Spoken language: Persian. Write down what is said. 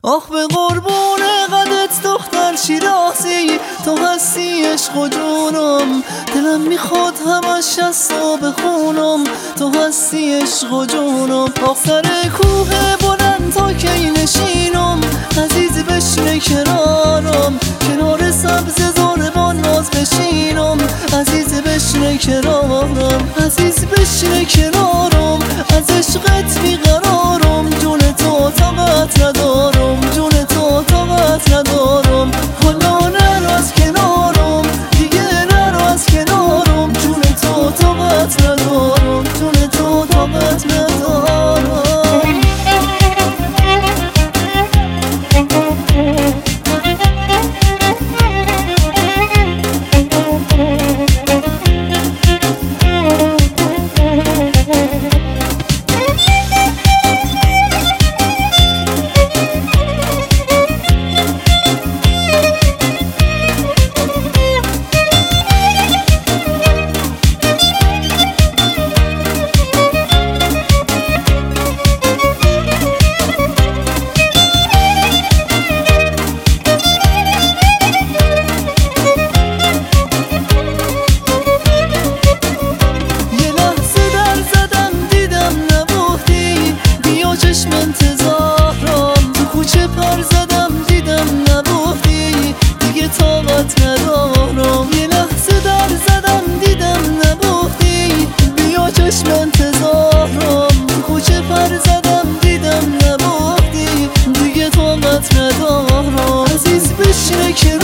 آخ به قربون قدت دختر شیرازی، تو هستی عشق و جونم، دلم میخواد همش از تو بخونم، تو هستی عشق و جونم. آخ سر کوه بلند تا کی نشینم، عزیز بشینه کنارم، کنار سبز زاربان ناز بشینم، عزیز بشینه کنارم، عزیز بشینه کنارم، از عشقت بیقرارم، جون تو طاقت ندارم، جون تو طاقت ندارم، حالا نرو از کنارم، دیگه نرو از کنارم، جون تو طاقت ندارم، جون تو طاقت ندارم. انتظارم تو کوچه پر زدم دیدم نبودی، دیگه طاقت ندارم، یه لحظه در زدم دیدم نبودی، بیا چشم انتظارم تو کوچه پر زدم دیدم نبودی، دیگه طاقت ندارم، عزیز بشینه کنارم.